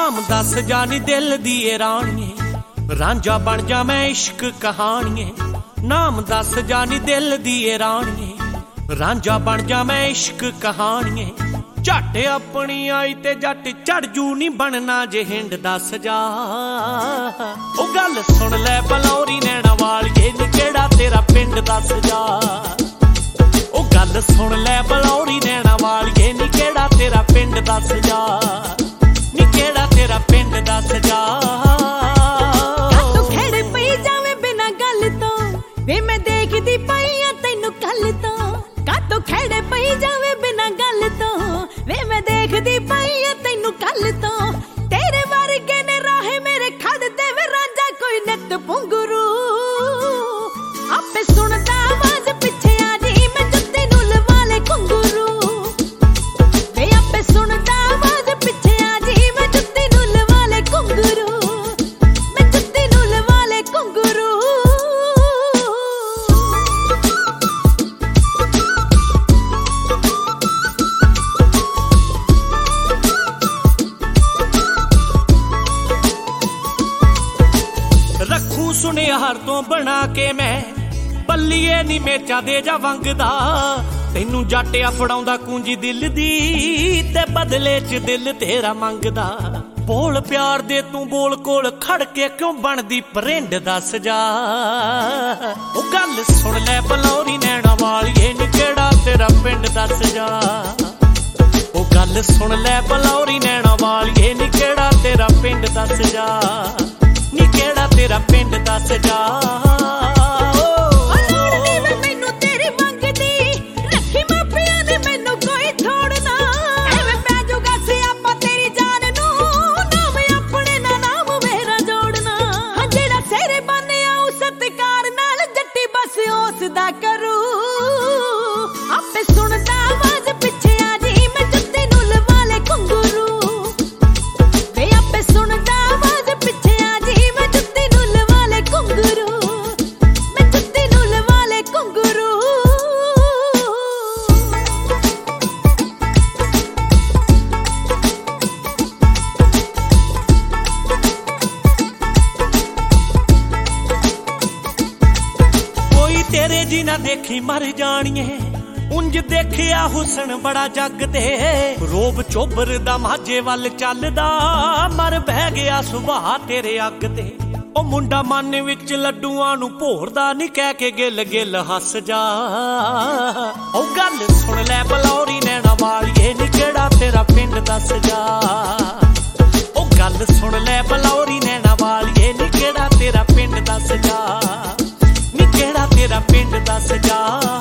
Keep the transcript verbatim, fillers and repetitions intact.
नाम दस जानी दिल दिए रानिए रांझा बन जा मैं इश्क कहानिए। नाम दस जानी दिल दिए रानिए रांझा बन जा मैं इश्क कहानिए। झट अपनी आई ते जट चढ़ जू नी बनना जे हिंड दस जा। ओ गल सुन लै बलौरी नैना वालिए नी केड़ा तेरा पिंड दस जा। ओ गल सुन लै बलौरी नैना वालिए नी केड़ा तेरा पिंड दस जा। नी केड़ा तेरा पिंड दस जा। तू खेड़ पई जावे बिना गल तो वे मैं देखदी पई आ तैनू कल तो। कातों खेड़ पई जावे बिना गल तो वे मैं देखदी पई आ तैनू कल तो। तेरे वर्गे ने राहे मेरे खड़ दे वे रांझा कोई नित पुंगरू। आपे सुनदा आवाज पिछे आ जी मैं जुत्ती नू लवा ले घुंगरू। वे आपे सुनदा आवाज पिछे आ जी मैं जुत्ती नू लवा ले घुंगरू। मैं जुत्ती नू लवा ले घुंगरू। रखू सुनिहार तो बना के मैं पल्लीए नी मेचा दे जा वंगदा। तैनू जाटिया फड़ाउंदा कुंजी दिल दी ते बदले च दिल तेरा मंगदा। बोल प्यार दे तू बोल कोल खड़ के क्यों बनदी परिंड दस जा। ओ गल सुन लै बलौरी नैना वालिए नी केड़ा तेरा पिंड दस जा। ओ गल सुन लै बलौरी नैना वालिए नी केड़ा तेरा पिंड दस जा। नी केड़ा तेरा पिंड दस जा। करू आपे सुनदा आवाज पिछे आ जी मैं जुत्ती नू लवा ले घुंगरू। वे आपे सुनदा आवाज पिछे आ जी मैं जुत्ती नू लवा ले घुंगरू। मैं जुत्ती नू लवा ले घुंगरू। तेरे जी ना देखी मर जानिए उंज देखिया हुसन बड़ा जग ते। रोब चोबर दा माझे वल चलदा मर बह गया सुभाह तेरे अग ते। ओ मुंडा मन विच लड्डूआं नू भोरदा नी कह के गिल गिल हस जा। ओ गल सुन लै बलौरी नैना वालिए नी केड़ा तेरा पिंड दस जा। ओ गल सुन लै बलौरी नैना वालिए नी केड़ा तेरा पिंड दस जा। नी केड़ा तेरा पिंड दस जा।